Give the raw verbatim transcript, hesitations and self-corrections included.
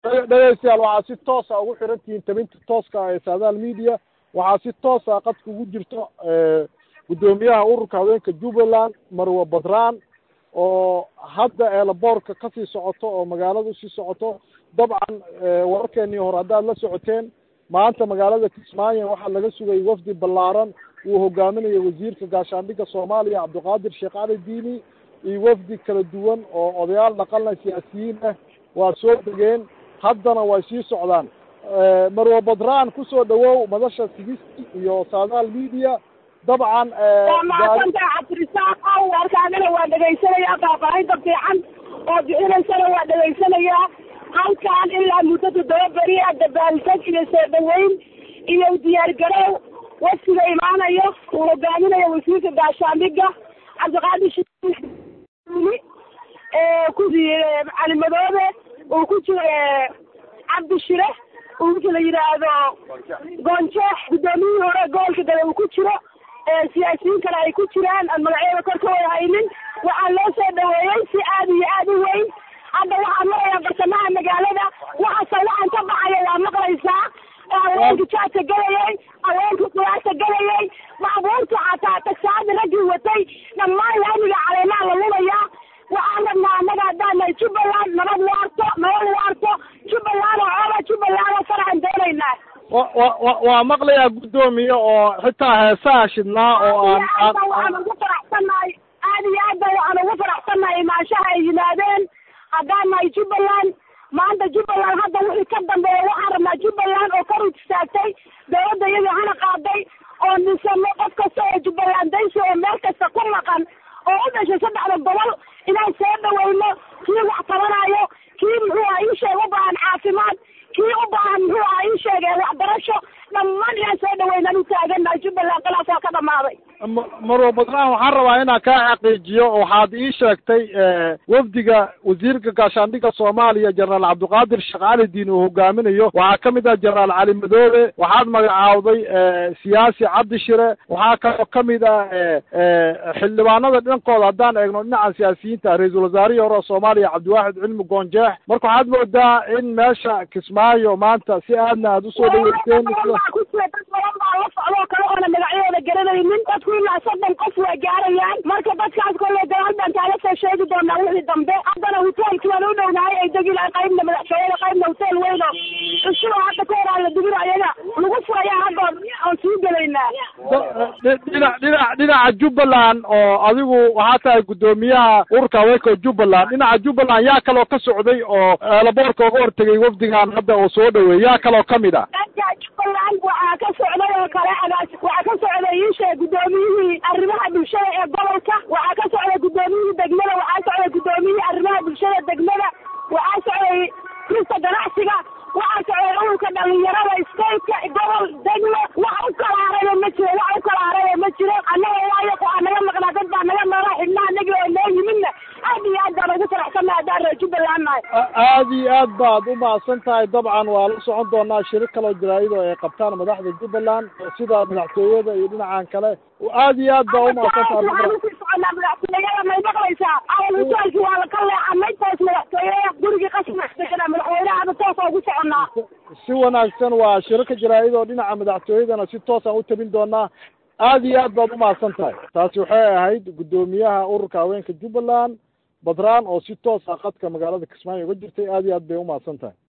dhageystayaal waxaa si toos ah ugu xirantihiin tabinta tooska ah ee saadaal media waxaa si toos ah qadka ugu jirto gudoomiyaha ururka haweenka Jubbaland Marwa Badraan oo hadda eelaboorka ka sii socoto oo magaalada sii socoto dabcan wararkeennii hore haddaad la socoteen maanta magaalada Kismaayo waxaa laga sugay wafdi ballaaran uu hogaaminayo wasiirka gaashaandhigga Soomaaliya Cabdiqaadir Sheekh Cali Diini iyo wafdi kala duwan oo odayaal dhaqan siyaasiyiin ah waa soo degeen haddana way sii socdaan Marwa Badraan ku soo dhawow madasha sigisti iyo saadaal media dabcan maanta cabdirisaaq oo warkaagana waa dhageysanaya faahfaahinta fiican oo bixinaysana waa dhageysanaya halkaan ilaa muddo toddoba beri ah dabaaldeg iyo soo dhaweyn iyo diyaargarow wafdiga imaanayo uu hogaaminayo wasiirka gaashaandhigga Cabdiqaadir Sheekh ee ku diiray macalimadooda uu ku jiro Cabdi Shire uu la yiraahdo Goonjeex gudoomiyihii hore gobolka dale uu ku jiro siyaasiyiin kale ay ku jiraan aan magacyada korkooda haynin waxaa loo soo dhaweeyey si aad iyo aad u weyn hadda waxaa marayaa bartamaha magaalada waxaase waxaan ka baxaya waa maqlaysaa haweenka jaadka galayay haweenka qudaarta galayay baabuurta xataa tagsaada raggii watay dhammaan laamiga caleemaha la lulayaa waxaan rabnaa annaga haddaan nahay Jubbaland nabad waarto nabad waarto Jubbaland oo cooba Jubbaland faraxan doonaynaa waa maqlayaa gudoomiye oo xitaa heesaha shidnaa oo aan waxaan ugu faraxsanahay aad iyo aad waxaan ugu faraxsanahay maashaha ay yimaadeen haddaan nahay Jubbaland maanta Jubbaland hadda wixii ka dambeeya waxaan rabnaa Jubbaland oo kor u istaagtay dowladda iyada hana qaaday oo nisamo qof kasta oo Jubbaland daysi oo meel kasta ku maqan oo u dhashay saddexda gobol inaan soo dhaweyno kii wax tabanayo kii muxuu ah ii sheeg u baahan caafimaad kii u baahan muxuu ah ii sheegay waxbarasho dhammaan inaan soo dhaweynan u taagannahay Jubbaland khilaaf waa ka dhamaaday Marwa Badraan waxaan rabaa inaan kaa xaqiijiyo waxaad ii sheegtay wafdiga wasiirka gaashaandhigga Soomaaliya Jenaraal Cabdiqaadir Sheekh Cali Diini uu hogaaminayo waxaa ka mid ah Jenaraal Cali Madoobe waxaad magacaawday siyaasi Cabdi Shire waxaa kaloo ka mid ah xildhibaanada dhankooda haddaan eegno dhinaca siyaasiyiinta ra-iisul wasaarihii hore Soomaaliya Cabdiwaaxid Cilmi Goonjeex marka waxaad moodaa in meesha Kismaayo maanta si aadna aad u soo dhaweyseen ilaa soddon qof waa gaarayaan marka dadkaas kole gadaal baan kaaga soo sheegi doonaa wixii dambe haddana hoteelki waan u dhownahay ay degi lahay qaybna madaxtooyada qaybna hotel weyn oo cusub oo hadda ka horaa la dubiro ayaga lagu furayaa hadda aan sii gelaynaa dhinac dhinac dhinaca Jubbaland oo adigu waxaa tahay gudoomiyaha ururka haweenka Jubbaland dhinaca Jubbaland yaa kaloo ka socday oo laboorka uga hortagay wafdigan hadda oo soo dhaweeyay yaa kaloo ka mid ah Jubbaland waxaa ka socday oo kale waxaa ka socday ii sheeg gudoomiyihii arrimaha bulshada ee gobolka waxaa ka socday gudoomiyihii degmada waxaa socday gudoomiyihii arrimaha bulshada degmada waxaa socday kirista ganacsiga waxaa socday ururka dhalinyarada stateka gobol degmo wax u kala harayba ma jiro wax u kala harayba ma jiro annaga waayo waxaa naga maqnaa dad baa naga noola xidhnaa annaga oo noo yimidna aad iyo aad baan ugu faraxsannahay haddaan reer Jubbaland nahay aad iyo aad baad u mahadsan tahay dabcan waa la socon doonaa shiro kaloo jaraa'id oo ay qabtaan madaxda Jubbaland sida madaxtooyada iyo dhinacan kale aad iyo aad baa u mahadsan tahay madaxtooyada may maqlaysaa awal hoteelkii waa la ka leexanay toos madaxtooyada gurigii qasmada madaxweynaha hadda toos ugu soconaa si wanaagsan waa shiro ka jaraa'id oo dhinaca madaxtooyadana si toos aan u tabin doonaa aad iyo aad baad u mahadsan tahay taasi waxay ahayd gudoomiyaha ururka haweenka Jubbaland Badraan oo si toos ah qadka magaalada Kismaayo uga jirtay aad iyo aad bay u mahadsan tahay